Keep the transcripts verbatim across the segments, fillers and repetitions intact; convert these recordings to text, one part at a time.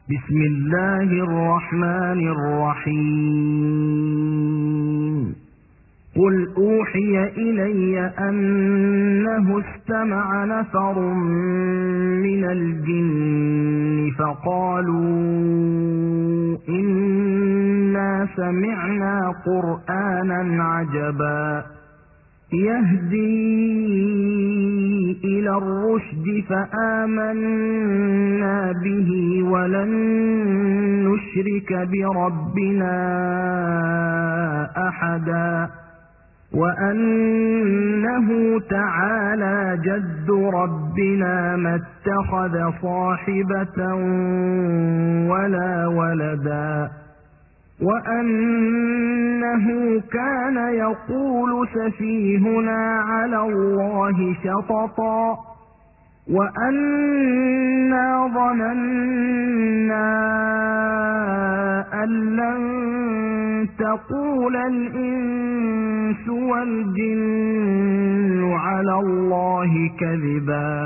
بسم الله الرحمن الرحيم قل أوحي إلي أنه استمع نفر من الجن فقالوا إنا سمعنا قرآنا عجبا يهدي إلى الرشد فآمنا به ولن نشرك بربنا أحدا وأنه تعالى جد ربنا ما اتخذ صاحبة ولا ولدا وأنه كان يقول سفيهنا على الله شططا وأنا ظننا أن لن تقول الإنس والجن على الله كذبا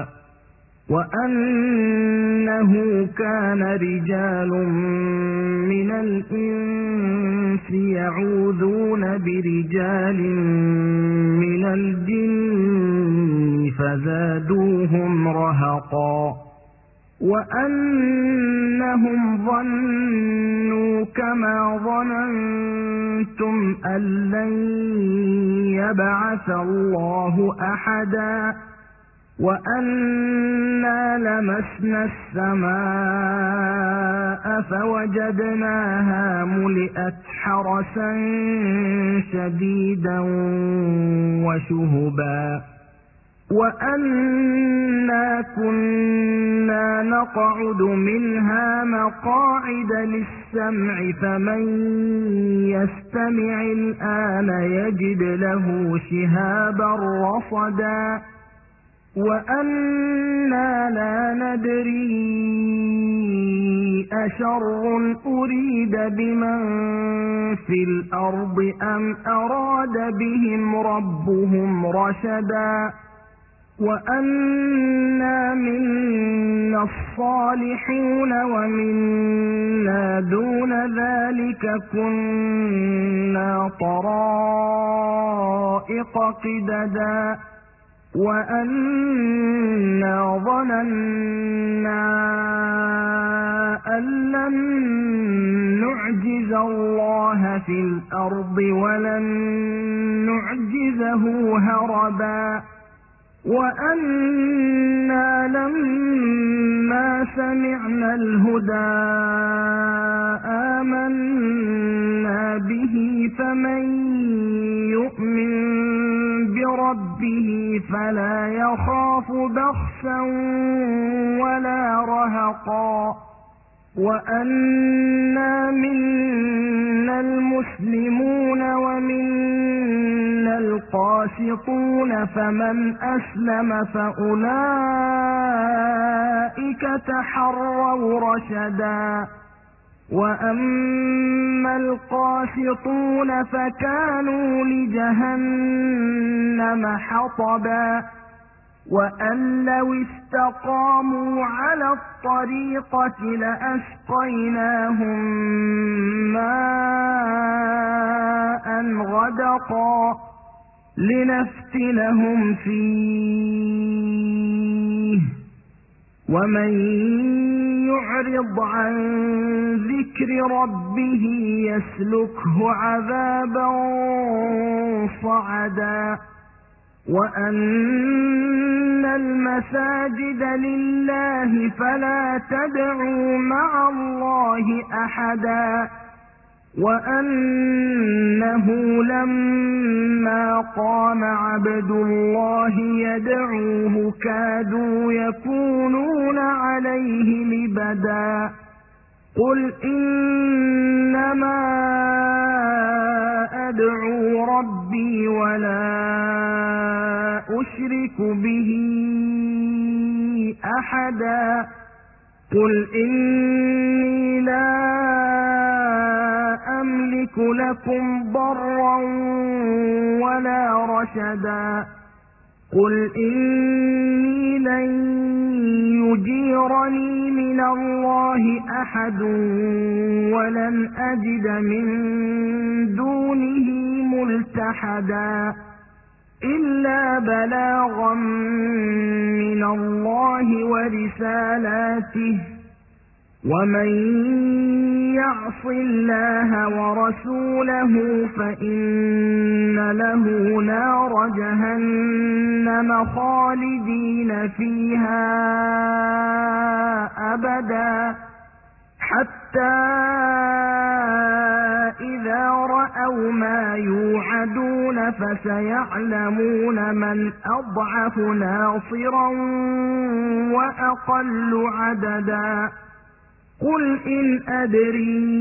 وأنه كان رجال من الإنس يعوذون برجال من الجن فزادوهم رهقا وأنهم ظنوا كما ظننتم أن لن يبعث الله أحدا وأنا لمسنا السماء فوجدناها ملئت حرسا شديدا وشهبا وأنا كنا نقعد منها مقاعد للسمع فمن يستمع الآن يجد له شهابا رصدا وأنا لا ندري أشر أريد بمن في الأرض أم أراد بهم ربهم رشدا وأنا منا الصالحون ومنا دون ذلك كنا طرائق قددا وأنا ظننا أن لن نعجز الله في الأرض ولن نعجزه هربا وأنا لما سمعنا الهدى آمنا به فمن يؤمن بربه فلا يخاف بخسا ولا رهقا وأنا منا المسلمون ومنا القاسطون فمن أسلم فأولئك تحروا رشدا وأما القاسطون فكانوا لجهنم حطبا وأن لو استقاموا على الطريقة لأسقيناهم ماء غدقا لنفتنهم فيه ومن يعرض عن ذكر ربه يسلكه عذابا صعدا وأن المساجد لله فلا تدعوا مع الله أحدا وأنه لما قام عبد الله يدعوه كادوا يكونون عليه لبدا قل إنما أدعو ربي ولا أشرك به أحدا قل إني لا أملك لكم ضرا ولا رشدا قل إني لن يجيرني من الله أحد ولن أجد من دونه ملتحدا إلا بلاغا من الله ورسالاته ومن يعص الله ورسوله فإن له نار جهنم خالدين فيها أبدا حتى إذا رأوا ما يوعدون فسيعلمون من أضعف ناصرا وأقل عددا قل إن أدري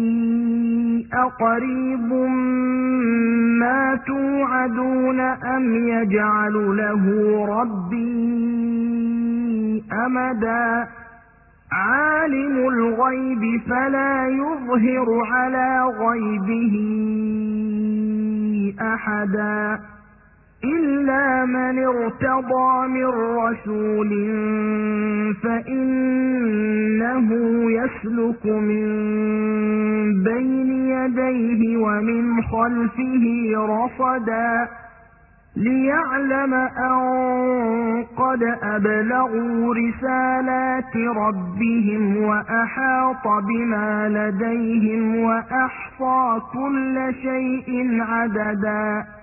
أقريب ما توعدون أم يجعل له ربي أمدا عالم الغيب فلا يظهر على غيبه أحدا إلا من ارتضى من رسول فإنه يسلك من بين يديه ومن خلفه رصدا ليعلم أن قد أبلغوا رسالات ربهم وأحاط بما لديهم وأحصى كل شيء عددا